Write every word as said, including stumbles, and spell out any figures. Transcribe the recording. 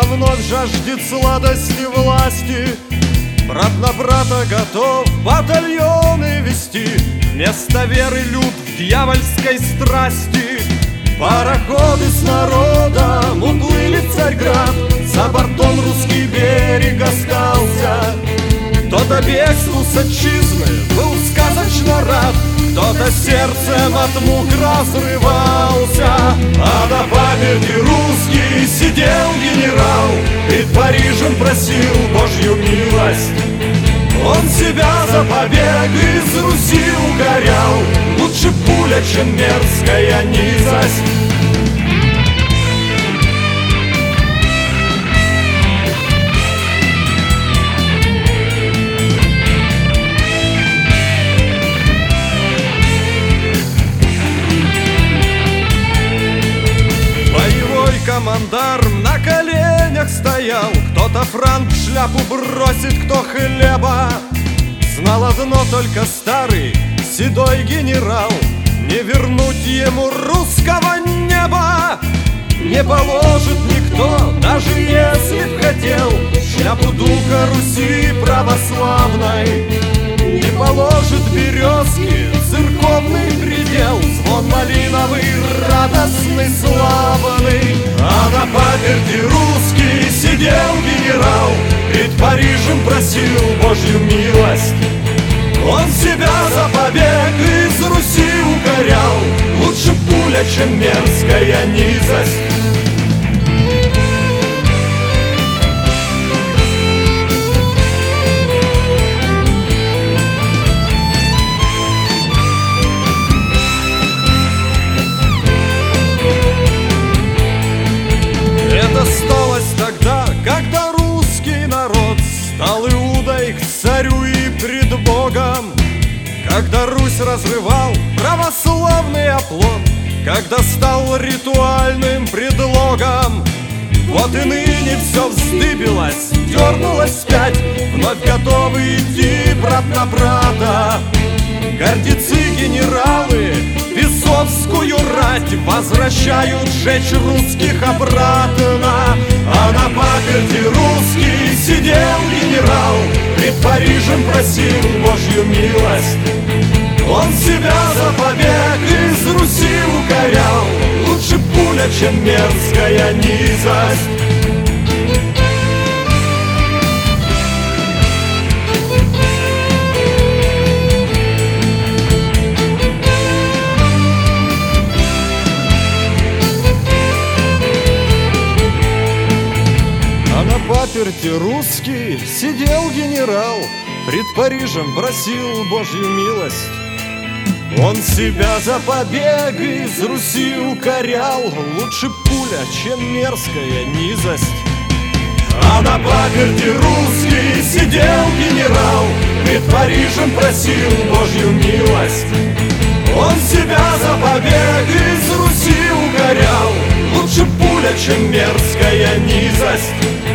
вновь жаждет сладости власти. Брат на брата готов батальоны вести, вместо веры люд в дьявольской страсти. Пароходы с народом уплыли в Царьград, за бортом русский берег остался. Кто-то бегству с отчизны был сказочно рад, кто-то сердцем от мук разрывался. А на памяти русский сидел генерал, перед Парижем просил Божью милость. Он себя за побег из Руси укорял, лучше пуля, чем мерзкая низость. Командарм на коленях стоял, кто-то франк в шляпу бросит, кто хлеба. Знал одно только старый седой генерал: не вернуть ему русского неба. Не положит никто, даже если б хотел, шляпу духа Руси православной. Не положит березки церковный предел, звон малиновый, радостный, славный. А на паперти русский сидел генерал, перед Парижем просил Божью милость. Он себя за побег из Руси укорял, лучше пуля, чем мерзкая низость. Это сталось тогда, когда русский народ стал Иудой к царю и пред Богом. Когда Русь разрывал православный оплот, когда стал ритуальным предлогом. Вот и ныне все вздыбилось, дернулось вспять, вновь готовы идти брат на брата. Гордецы генералы Песовскую рать возвращают жечь русских обратно. А на паперти русский сидел генерал, пред Парижем просил Божью милость. Он себя за побег из Руси укорял, лучше пуля, чем мерзкая низость. На паперти русский сидел генерал, пред Парижем просил Божью милость. Он себя за побег из Руси укорял, лучше пуля, чем мерзкая низость. А на паперти русский сидел генерал, пред Парижем просил Божью милость. Он себя за побег из Руси укорял, лучше пуля, чем мерзкая низость.